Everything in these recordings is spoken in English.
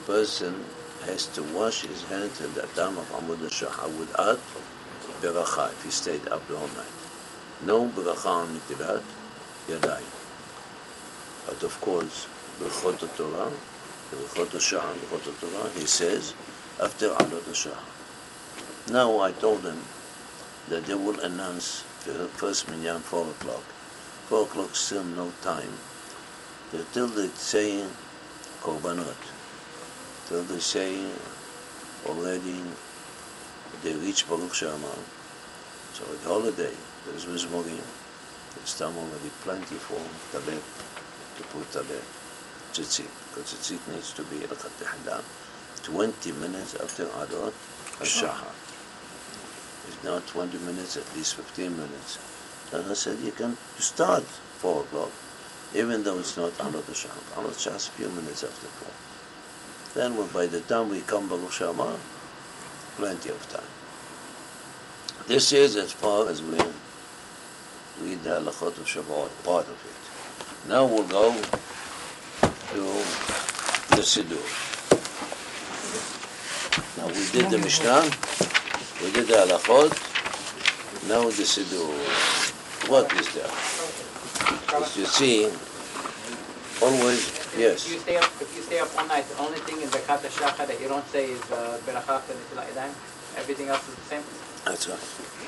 person has to wash his hands at the time of Amud al-Shaha without beracha if he stayed up the whole night. No beracha on nitilat yadayim. But of course, B'chot Torah, B'chot Shaha, B'chot Torah, he says after Alot Shaha. Now I told them that they will announce the first minyan 4 o'clock. 4 o'clock still no time. Till they say korbanot. Till they say already they reach Baruch She'amar. So at holiday there's Mizmorim. There's time already plenty for Taleb to put Taleb. Tzitzit. Because Tzitzit needs to be Elchat Tehillah 20 minutes after Alot Shaha. If not 20 minutes, at least 15 minutes. And I said, you can start 4 o'clock, even though it's not Alot Shaha. Alot Shaha is a few minutes after 4. Then by the time we come Baruch She'amar, plenty of time. This is as far as we read the Halachot of Shavuot, part of it. Now we'll go to the Siddur. Now we did the Mishnah, we did the Halachot, now the Siddur. What is that? As you see, always, yes. If you stay up all night, the only thing in the Birkat HaShachar that you don't say is Berachah Netilat Yadayim. Everything else is the same? That's right.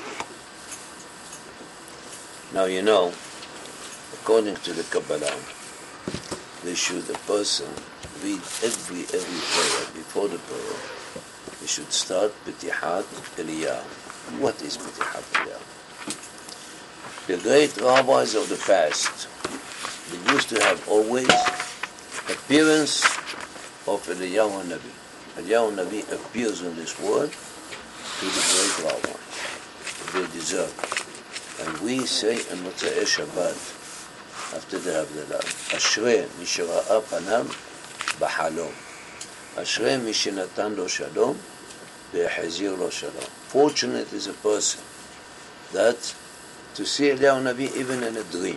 Now you know, according to the Kabbalah, they should the person read every prayer before the prayer. He should start B'tihat Eliyahu. What is B'tihat Eliyahu? The great rabbis of the past, they used to have always appearance of Eliyahu Nabi. Eliyahu Nabi appears in this world to the great rabbis. They deserve it. And we say in Motzei Shabbat, after the Havdalah, Ashrei mi shera'a panav b'halom. Ashrei mi shenatan lo shalom v'yahzir lo shalom. Fortunate is a person that to see Eliyahu Nabi even in a dream.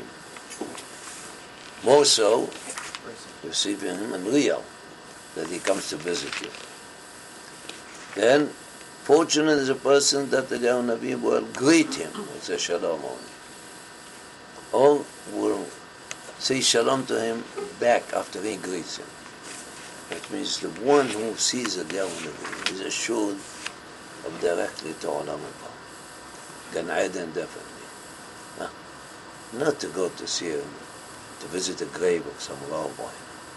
More so, you see him in real, that he comes to visit you. Then, fortunate is a person that Eliyahu Nabi will greet him with a shalom only. Or will say shalom to him back after he greets him. That means the one who sees Eliyahu Nabi is assured of directly to Olam Haba. Gan Eden definitely. Not to go to see him, to visit the grave of some rabbi.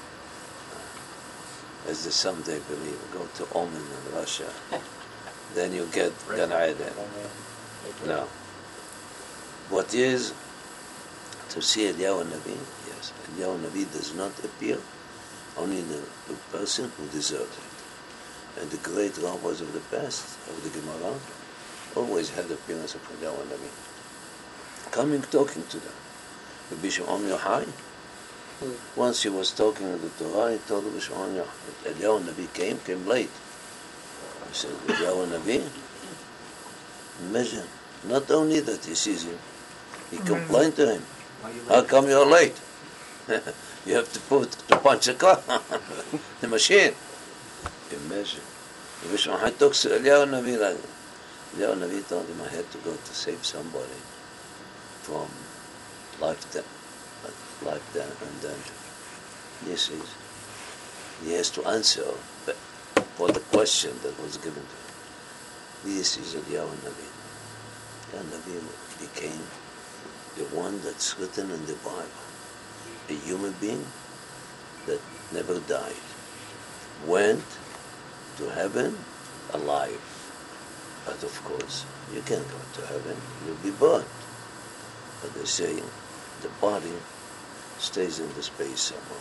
As the someday believe, go to Oman in Russia, then you get Gan Eden. No. What is to see Eliyahu Nabi? Yes, Eliyahu Nabi does not appear, only the person who deserves it. And the great rabbis of the past, of the Gemara, always had the appearance of Eliyahu Nabi. Coming, talking to them. Rabbi Shimon Yochai, once he was talking to the Torah, he told Rabbi Shimon Yochai, Eliyahu Nabi came late. He said, Eliyahu Nabi, imagine, not only that he sees him, he complained to him, how come you're late? You have to punch the car, the machine. Imagine. Rabbi Shimon Yochai talks to Eliyahu Nabi like that. Eliyahu Nabi told him, I had to go to save somebody from life and danger. This is, he has to answer for the question that was given to him. This is Eliyahu Nabi. Eliyahu Nabi became the one that's written in the Bible, a human being that never died, went to heaven alive. But of course, you can't go to heaven, you'll be burned. But they say the body stays in the space somehow.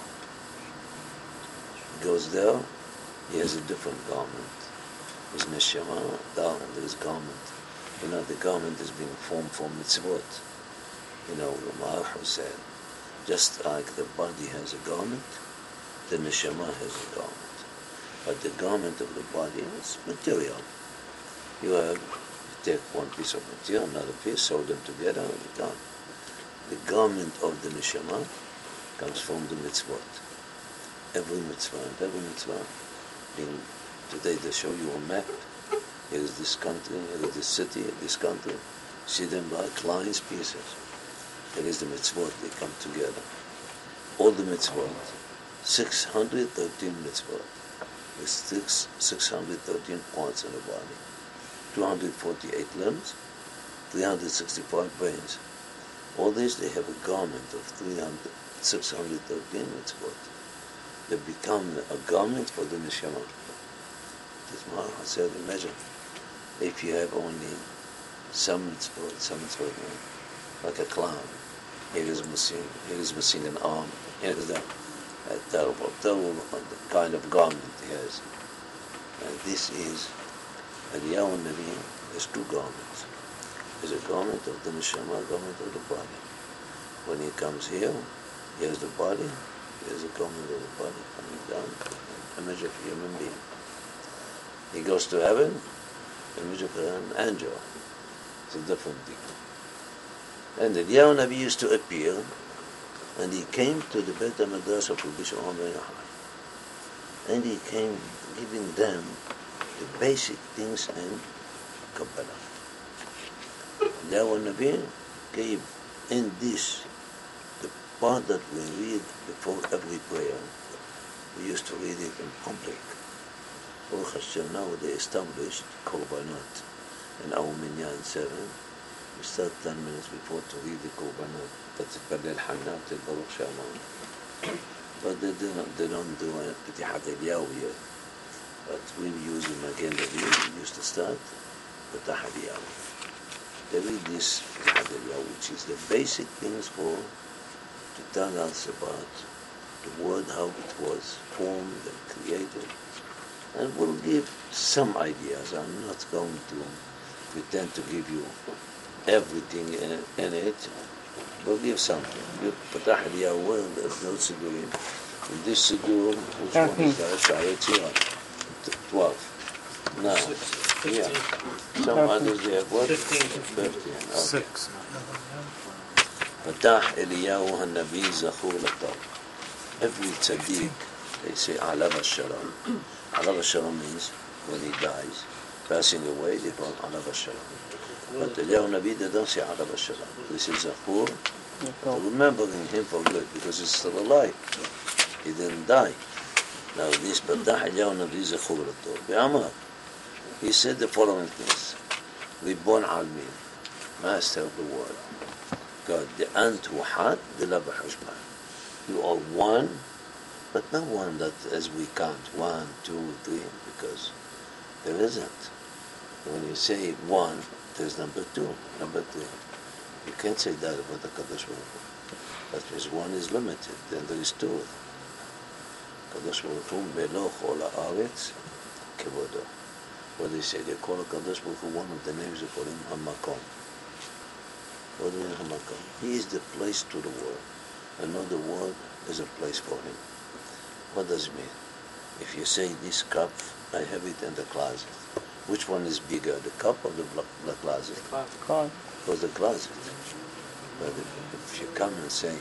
He goes there, he has a different garment. His neshama down under his garment. You know, the garment is being formed from mitzvot. You know, Ramah said, just like the body has a garment, the neshama has a garment. But the garment of the body is material. You take one piece of material, another piece, sew them together, and you're done. The garment of the neshama comes from the mitzvot. Every mitzvah, and every mitzvah mapping. Today they show you a map. Here is this country, here is this city, this country. See them like lines, pieces. Here is the mitzvot, they come together. All the mitzvot, 613 mitzvot, with 613 parts in the body, 248 limbs, 365 brains. All this, they have a garment of 613 mitzvot. They become a garment for the neshama. That's why I said, imagine, if you have only some mitzvot, like a clown. Here is missing an arm. Here is that terrible kind of garment he has. And this is, Eliyahu Nabi has two garments. There's a garment of the neshama, a garment of the body. When he comes here, he has the body, he has a garment of the body coming down, image of a human being. He goes to heaven, image of an angel. It's a different thing. And Eliyahu Nabi used to appear, and he came to the Beit HaMidrash of Rabbi Shimon ben Yochai. And he came giving them the basic things in Kabbalah. Eliyahu Nabi gave in this, the part that we read before every prayer. We used to read it in public. Baruch Hashem, now they established Korbanot in our Minyan 7. We start 10 minutes before to read the Korbanot. That's Balel Hanat, Baruch Shalom. But they don't do B'tihat Eliyahu yet. But we use them again, we used to start B'tihat Eliyahu. They read this B'tihat Eliyahu, which is the basic things to tell us about the word, how it was formed and created. And we'll give some ideas. I'm not going to pretend to give you everything in it. We'll give something. B'tihat Eliyahu, there's no Sidurim. In this Sidur, which one is that? Sha'ayat 12. Now, yeah. Some others they have what? 15. Okay. 6. Patah Eliyahu HaNabi Zachur L'Tov. Every tzaddik, they say Alav HaShalom. Alav HaShalom means when he dies, passing away, they call Alav HaShalom. But Eliyahu Nabi, they don't say Alav HaShalom. They say Zachur, remembering him for good, because he's still alive. He didn't die. Now this Patah Eliyahu Nabi Zachur L'Tov. Be'amar, he said the following things. Ribon Almin, Master of the world. God, the Ant Wahad, the Laba Hashman. You are one, but not one that as we count, 1, 2, 3, because there isn't. When you say one, there's number 2, number 3. You can't say that about the Kadosh Baruch Hu. That means one is limited, then there is 2. Kadosh Baruch Hu, Melo Chol Haaretz, Kevodo. What do they say? They call Kadosh Baruch Hu, one of the names they call him Hamakom. What do you mean Hamakom? He is the place to the world. Another world is a place for him. What does it mean? If you say this cup, I have it in the closet. Which one is bigger, the cup or the closet? The closet. Or the closet. But if you come and say,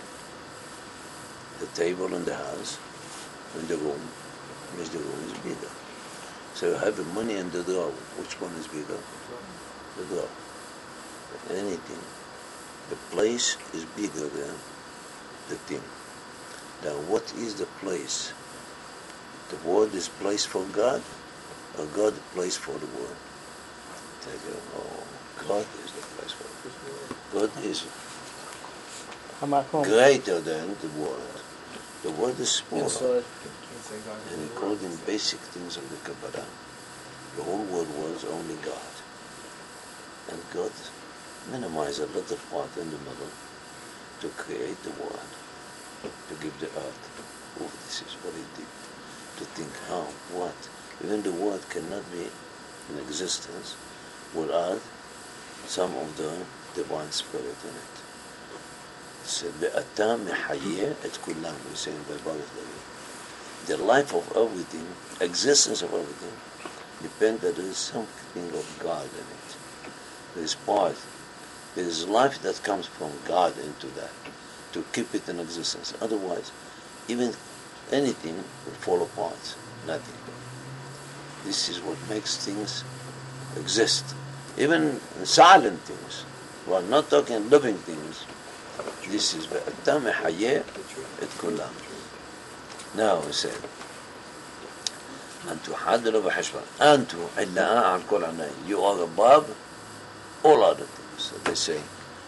the table in the house, in the room, means the room is bigger. So you have the money in the drawer. Which one is bigger? The drawer. But anything, the place is bigger than the thing. Now, what is the place? The world is place for God, or God is place for the world? Tell you, God is the place for the world. God is greater than the world. The world is smaller. And according to basic things of the Kabbalah, the whole world was only God. And God minimized a little part in the middle to create the world, to give the earth. Oh, this is what he did. To think how, what. Even the world cannot be in existence without some of the divine spirit in it. It said, "Ve'ata mehayeh et kulam," we say in Baruch David. The life of everything, existence of everything, depends that there is something of God in it. There is part. There is life that comes from God into that, to keep it in existence. Otherwise, even anything will fall apart. Nothing. This is what makes things exist. Even silent things. We're not talking living things. This is ואתה מחיה את כולם. Now he said, أنتو حاضر وحشبان. أنتو علّاء على كل عنين. You are above all other things. So they say,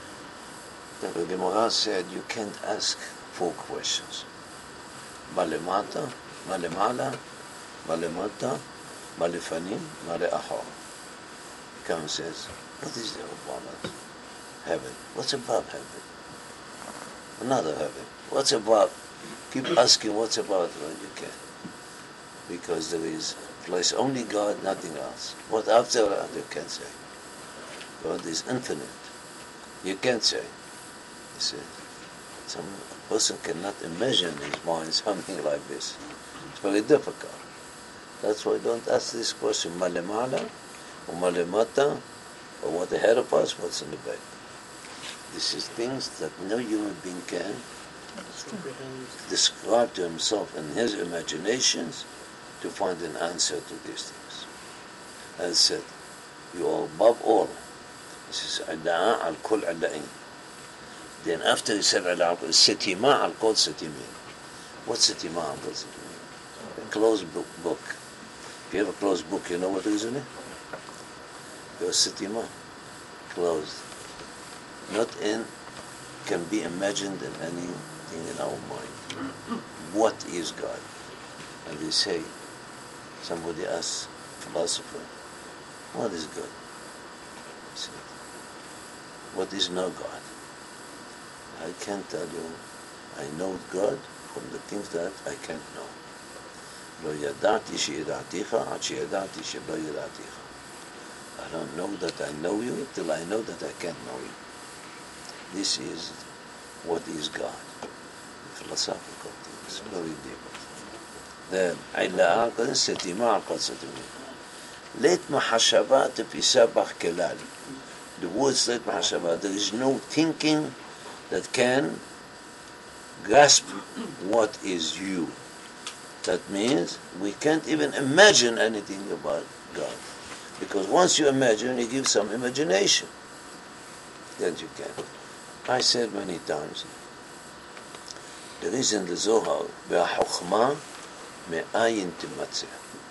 the Gemara said, you can't ask 4 questions. מה למטה, מה למעלה, מה למטה, מה לפנים, מה לאחור. He comes and says, what is there above us? Heaven. What's above heaven? Another heaven. What's above? Keep asking what's above when you can. Because there is a place only God, nothing else. What after that you can't say. God is infinite. You can't say. He said, some person cannot imagine in his mind something like this. It's very difficult. That's why don't ask this question, ma lemala, or ma lemata, or what ahead of us, what's in the back. This is things that no human being can describe to himself in his imaginations to find an answer to these things. As I said, you are above all. This is علاء al kul علائين. Then after he said علاء al kul, ستيمة al kul ستيمين. What's ستيمة al kul ستيمين? A closed book. If you have a closed book, you know what it is in it? Your ستيمة, closed. Not in, can be imagined in anything in our mind. What is God? And they say, somebody asks philosopher, what is God? He said, what is no God? I can't tell you. I know God from the things that I can't know. לא ידעתי שידעתיך עד שידעתי שלא ידעתיך. I don't know that I know you till I know that I can't know you. This is what is God. Philosophical things, very deep. Then, עילאה כזה סתימה על כל סתימה. לית מחשבה תפיסה בך כלל. The words leit מחשבה, there is no thinking that can grasp what is you. That means we can't even imagine anything about God. Because once you imagine, you give some imagination. Then you can. I said many times, there is in the Zohar, והחוכמה מאין תמצא.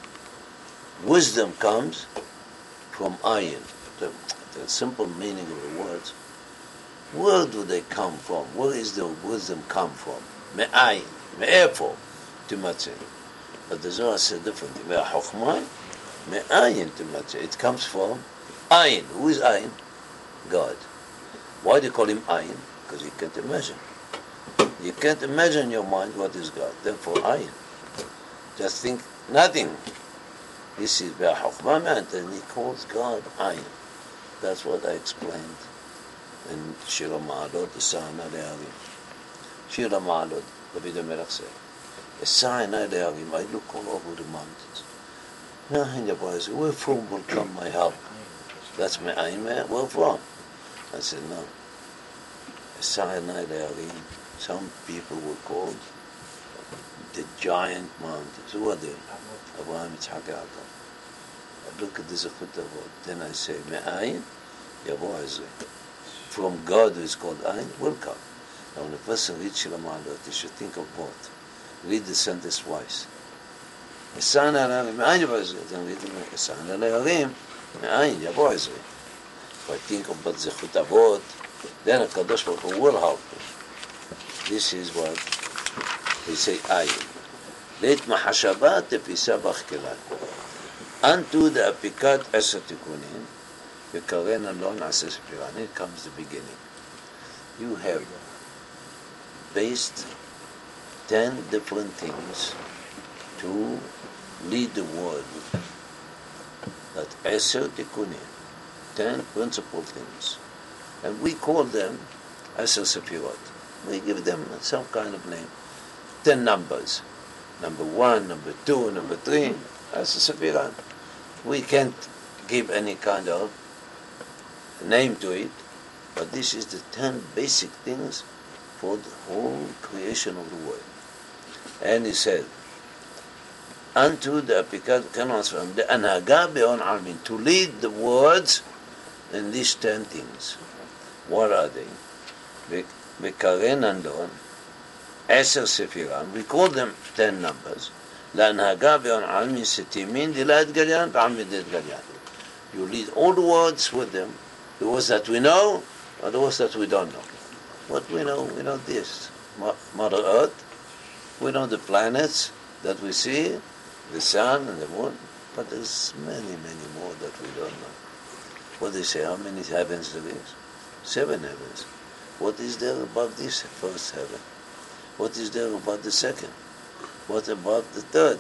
Wisdom comes from ayin. The simple meaning of the words. Where do they come from? Where is the wisdom come from? מאין. מאיפה תמצא. But the Zohar said differently. והחוכמה מאין תמצא. It comes from ayin. Who is ayin? God. Why do you call him ayin? Because you can't imagine. You can't imagine in your mind what is God. Therefore, ayin. Just think nothing. This is Be'ahokmah meant, and he calls God ayin. That's what I explained in Shir HaMa'alot, the Sa'ana Le'arim. Shir HaMa'alot, David HaMelech said, the Sa'ana Le'arim, I look all over the mountains. Now, where from will come my help? That's my ayin, where from? I said, no. Sinai Le'arim, some people were called the giant mountains. Who are they? Abraham, Yitzhak, Yaakov. I look at this Avot. Then I say, Me'ayin, Yavo Ezri. From God who is called Ayin, will come. Now when a person reads Shir HaMa'alot, he should think of both. Read the sentence twice. Sinai Le'arim, Me'ayin, Yavo Ezri. Then read the Sinai Le'arim, Me'ayin, Yavo Ezri. If I think about Zechut Avot, then HaKadosh Baruch Hu will help me. This is what they say, ayin. Leit mahashava tepisa bach kelal. Unto the apikat eser tikunin, v'karen alon aseh sepiran. Here comes the beginning. You have based 10 different things to lead the world. That eser tikunin, 10 principal things. And we call them Eser Sefirot. We give them some kind of name. 10 numbers. Number 1, number 2, number 3, Eser Sefirot. We can't give any kind of name to it, but this is the 10 basic things for the whole creation of the world. And he said, unto the Apikat Canons from the Anhaga Be'on Almin, to lead the words in these 10 things. What are they? Bekaren Andon, Eser Sefiran, we call them 10 numbers. L'Anhaga Be'on Almin Setimin, Dilat Galyan, Ba'amidet Galyan. You lead all the words with them, the words that we know, or the words that we don't know. What we know this. Mother Earth, we know the planets that we see, the sun and the moon, but there's many, many more that we don't know. What they say, how many heavens there is? 7 heavens. What is there above this first heaven? What is there above the second? What about the third?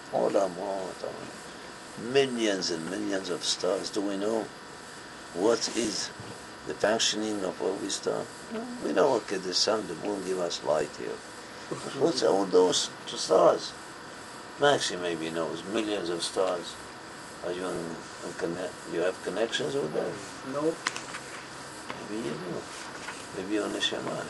Millions and millions of stars. Do we know what is the functioning of all these stars? We know, okay, the sun, the moon give us light here. What's all those stars? Maxi maybe knows millions of stars. Are you you have connections with them? No. Maybe you do. Maybe on the Shema.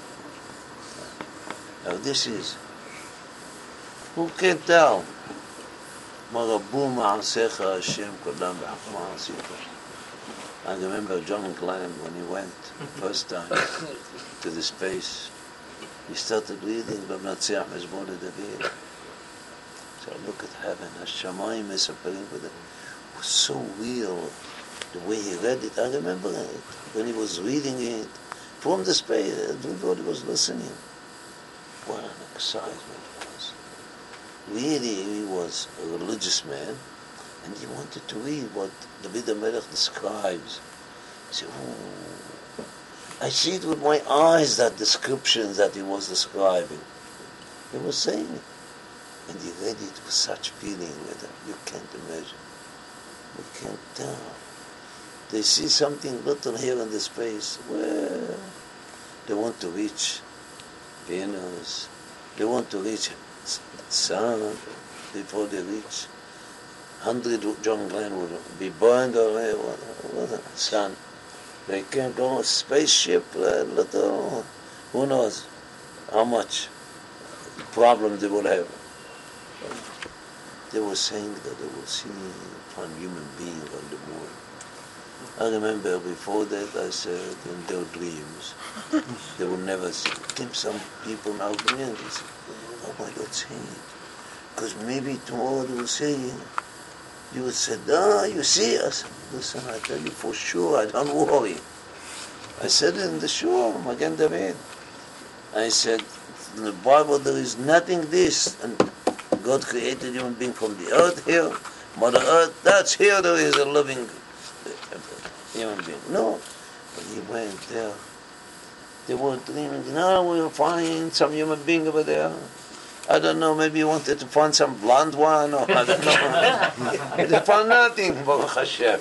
Now this is, who can tell? Marabu ma'asecha Hashem kodam b'achma'asita. I remember John Glenn when he went first time to the space. He started reading B'Mnatziach Mezmor David. So look at heaven. Hashemayim mesaperim with it. It was so real the way he read it. I remember it when he was reading it from the space. Everybody was listening. What an excitement it was. Really, he was a religious man, and he wanted to read what David HaMelech describes. He said, oh, I see it with my eyes, that description that he was describing. He was saying it. And he read it with such feeling that you can't imagine. You can't tell. They see something little here in the space. Well, they want to reach Venus. They want to reach sun before they reach 100 John Glenn would be burned away. Sun. They can go a spaceship, little, who knows how much problem they will have. They were saying that they will see one human being on the moon. I remember before that I said in their dreams they will never see. Came some people now dreaming, they said, oh my God, say it. Because maybe tomorrow they will say, you would say, you see us. Listen, I tell you for sure, I don't worry. I said it in the shul, Magen David. I said, in the Bible there is nothing this, and God created human being from the earth here, Mother Earth, that's here there is a living human being. No, when he went there, they were dreaming, now we'll find some human being over there. I don't know, maybe you wanted to find some blonde one, or I don't know. They found nothing, Baruch Hashem.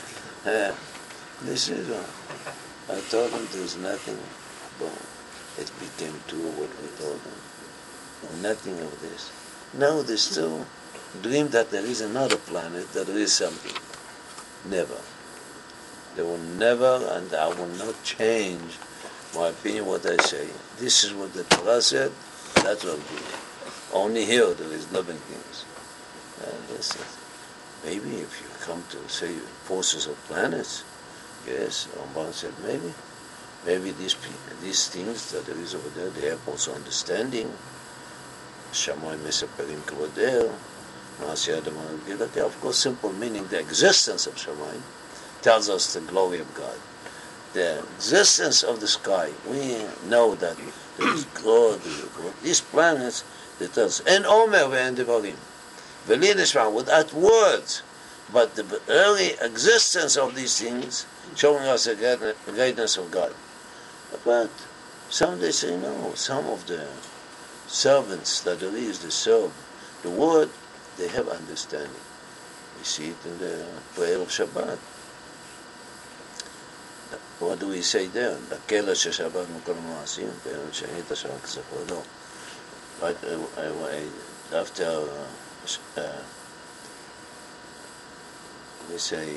This is I told them there's nothing. Boom. It became true what we told them. Nothing of this. Now they still dream that there is another planet, that there is something. Never. They will never, and I will not change my opinion, what I say. This is what the Torah said, that's what we do. Only here there is living things. And this is, maybe if you come to, say, forces of planets, yes, Ramban said maybe. Maybe these things that there is over there, they have also understanding. Shamayim mesaperim kvoder, ma'aseh adam al-gilati. Of course, simple meaning the existence of Shamayim tells us the glory of God. The existence of the sky, we know that there is God, these planets, they tell us, en omer ve'en devarim. V'li without words, but the early existence of these things showing us the greatness of God. But some they say no, some of the servants that there is, they serve the word, they have understanding. We see it in the prayer of Shabbat. What do we say there? L'kela sheshabbat mukol ma'asim, ve'en shehita shabbat k'zechor. But after we say,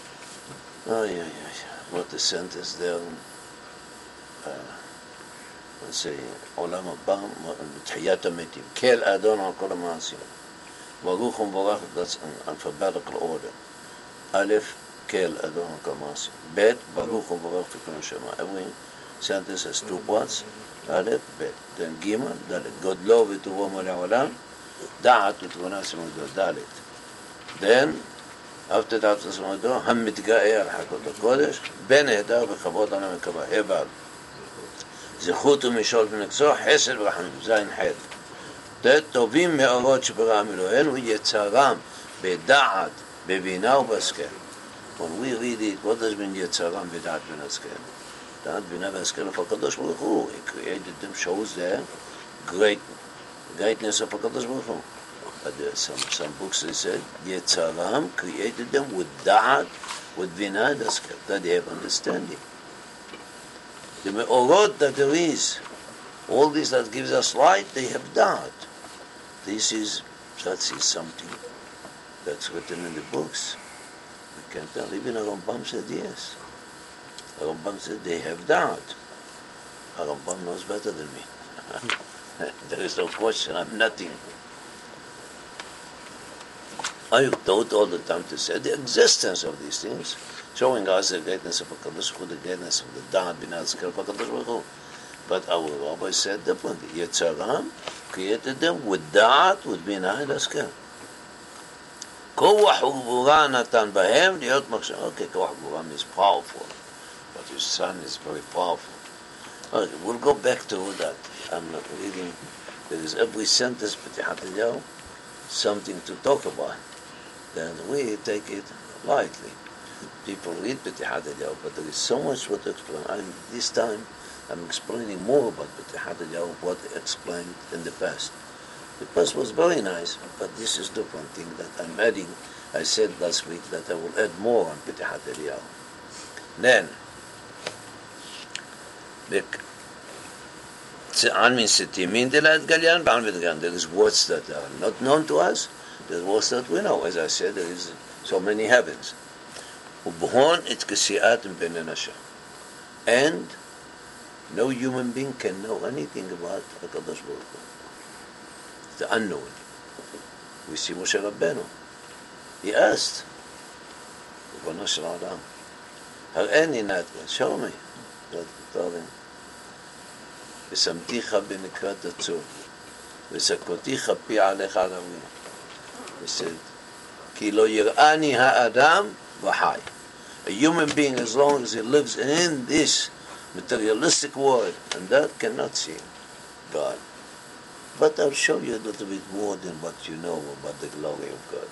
what the sentence there? זה עולם הבא, תחיית המתים. כל אדון על כל המעשים. ברוך ומבורך, that's an alphabetical order. א', כל אדון על כל המעשים. ב', ברוך ומבורך תיקון השמה. Every sentence has two parts. א', ב'. then ג', ד'. גודלו וטובו מלא העולם. דעת ותבונה סמודו, ד'. then, after דעת וסמודו, המתגאה על חקות הקודש, בנהדר וכבוד על המקווה. הבא. זכות ומשול ונקצור, חסד ורחמים, זין חד. טובים מאורות שברעם אלוהינו, יצרם בדעת, בבינה ובהשכל. When we read it, what does mean יצרם בדעת ובהשכל? דעת, בינה והשכל of הקדוש ברוך הוא. He created them, shows the greatness of הקדוש ברוך הוא. But there are some books that said, יצרם created them with דעת, with בינה והשכל, that they have understanding. The me'orot that there is, all this that gives us light, they have da'at. That is something that's written in the books. We can't tell. Even Rambam said yes. Rambam said they have da'at. Rambam knows better than me. There is no question. I'm nothing. I taught all the time to say the existence of these things, showing us the greatness of HaKadosh Baruch Hu, the greatness of the Da'at Binah Tzker of HaKadosh Baruch Hu. But our rabbi said differently. Yetzaram created them with Da'at, with Binah Tzker. Koach Ugvura Natan Bahem, the Yot Machshav. Okay, Koach Ugvura is powerful, but his son is very powerful. Okay, we'll go back to that. I'm not reading. There is every sentence, B'tihat Eliyahu, something to talk about. Then we take it lightly. People read B'tihat Eliyahu, but there is so much what to explain. This time, I'm explaining more about B'tihat Eliyahu, what I explained in the past. The past was very nice, but this is different thing that I'm adding. I said last week that I will add more on B'tihat Eliyahu. Then, there is words that are not known to us. There are words that we know. As I said, there is so many heavens. And no human being can know anything about HaKadosh Baruch Hu. It's the unknown. We see Moshe Rabbeinu. He asked, show me. Told him, ושמתיך בנקרת הצור, וסקותיך פי עליך ערבים. He said, כי לא יראני האדם וחי. A human being, as long as he lives in this materialistic world, and that cannot see God. But I'll show you a little bit more than what you know about the glory of God.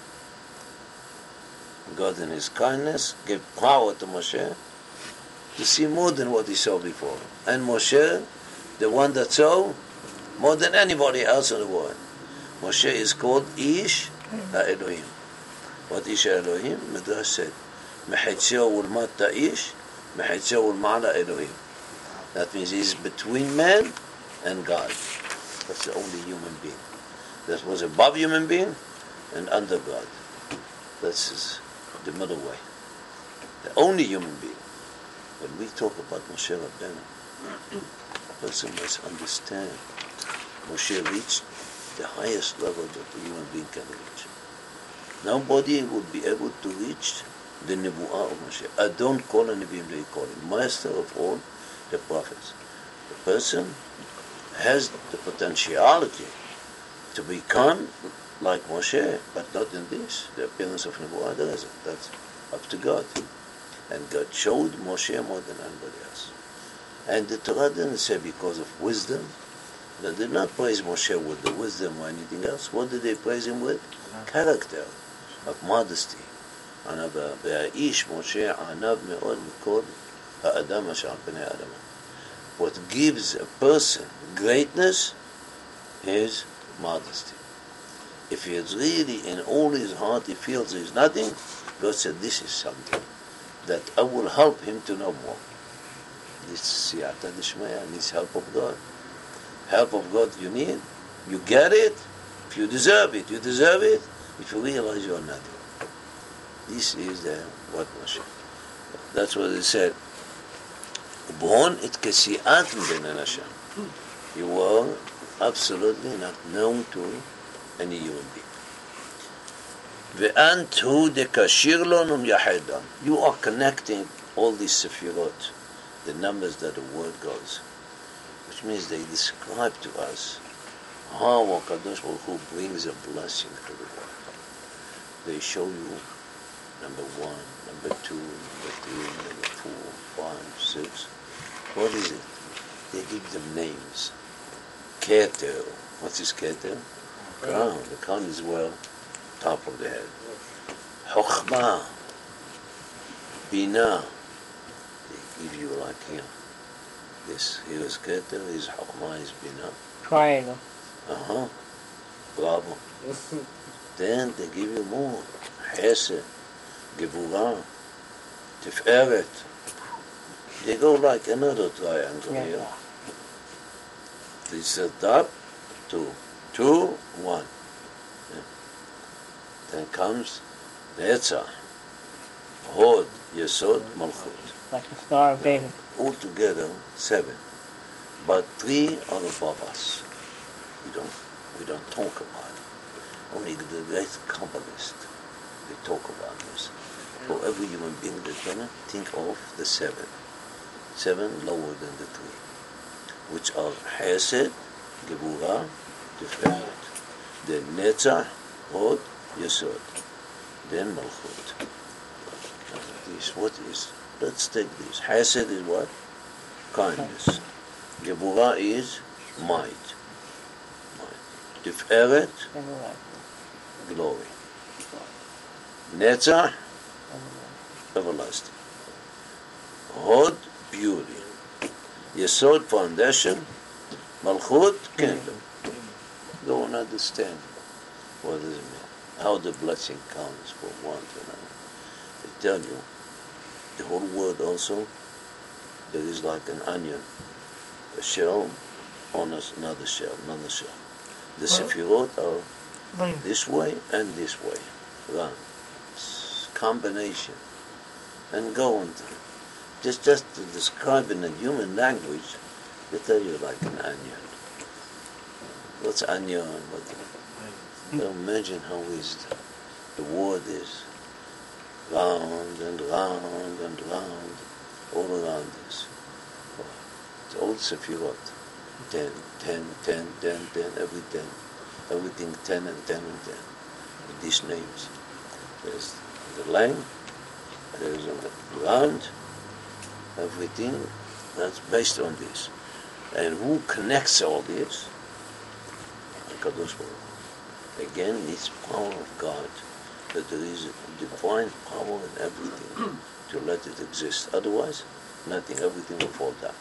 God in His kindness gave power to Moshe to see more than what he saw before. And Moshe, the one that saw more than anybody else in the world. Moshe is called Ish HaElohim. What Ish HaElohim? Midrash said, Mechitzeo ulmata Ish, Mechitzeo ulmala Elohim. That means he's between man and God. That's the only human being. That was above human being and under God. That's the middle way. The only human being. When we talk about Moshe Rabbeinu, a person must understand Moshe reached the highest level that a human being can reach. Nobody would be able to reach the Nebu'ah of Moshe. I don't call a Nebi'im, they call him master of all the prophets. The person has the potentiality to become like Moshe, but not in this. The appearance of Nebu'ah, there isn't. That's up to God. And God showed Moshe more than anybody else. And the Torah didn't say because of wisdom. They did not praise Moshe with the wisdom or anything else. What did they praise him with? Character, of modesty. Ish Moshe anav me'od mikol ha'adam asher b'nei adam. What gives a person greatness is modesty. If he is really in all his heart, he feels there is nothing, God said, this is something that I will help him to know more. This siyata d'shmaya needs help of God. Help of God you need. You get it. If you deserve it, you deserve it. If you realize you are nothing. This is what Moshe. That's what it said. Born it kesiat ben Hashem. You were absolutely not known to any human being. ואנט הוא דקשיר לנו ומייחד. You are connecting all these sefirot, the numbers that the word goes, which means they describe to us how HaKadosh Baruch Hu brings a blessing to the world. They show you number 1, number 2, number 3, number 4, 5, 6. What is it? They give them names. Keter. What's this Keter? Crown. The crown is top of the head. Chokhmah. Bina. They give you like here. This. Here is Keter, here is Chokhmah, is Bina. Triangle. Bravo. Then they give you more. Hesed. Gevurah. Tiferet. They go like another triangle here. This is top, 2, 2, 1. Yeah. Then comes Netzach, Hod, Yesod, Malchut. Like the Star of David. All together 7, but 3 are above us. We don't talk about it. Only the great Kabbalists they talk about this. For every human being that's gonna think of the 7 lower than the 3, which are Hesed, Gevurah, Tiferet, then Netzach, Hod, Yesod, then Malchut. What is? Let's take this. Hesed is what? Kindness. Gevurah is might. Tiferet, glory. Netzach, everlasting. Hod, beauty. Yesod, foundation. Malchut, kingdom. Don't understand what does it mean. How the blessing comes from one to another. They tell you, the whole world also, there is like an onion, a shell on another shell. The Sefirot are this way and this way. Round. Combination. And go on. Just to describe in a human language, they tell you like an onion. What's onion? So imagine how the word is round and round and round, all around us. It's all Sefirot. 10, 10, 10, 10, 10, everything 10 and 10 and 10. With these names. There's the length, there's the round, everything that's based on this. And who connects all this? HaKadosh Baruch Hu. Again, this power of God, that there is a divine power in everything to let it exist. Otherwise, nothing, everything will fall down.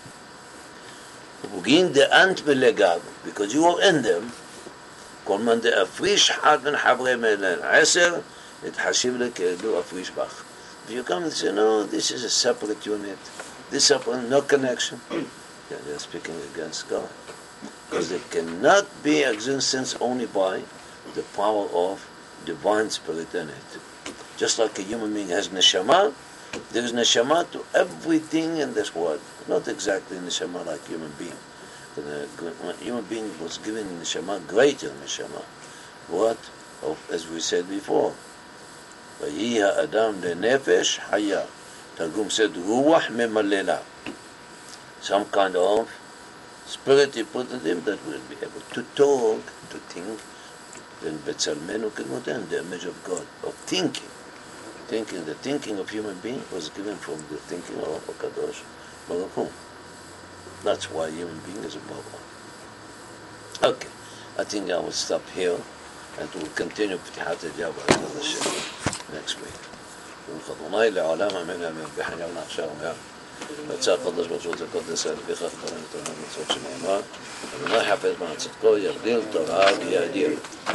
Because you are in them, כל מן דאפריש אחד בין חברי מלן 10, יתחשיב לכאילו אפריש בך. If you come and say, no, this is a separate unit, this separate, no connection, yeah, they're speaking against God. Because they cannot be existence only by the power of divine spirit in it. Just like a human being has neshama, there is neshama to everything in this world. Not exactly neshama like human being. The human being was given neshama, greater neshama. What? As we said before, ויהי האדם לנפש חיה. Targum said, ruach memalela. Some kind of spirit he put in him that will be able to talk, to think. Then Betzalmenu Kemoten, the image of God, of thinking. The thinking of human being was given from the thinking of HaKadosh Baruch Hu. That's why human being is above all. Okay, I think I will stop here and we'll continue P'tihat HaJava next week. וחדוני לעולם אמן אמן בחיים נחשב אומר רצה הקדוש ברוך הוא הקודש על בכך קוראים את המצוות שנאמר אדוני חפץ בנו צדקו יגדיל תורה ויאדיר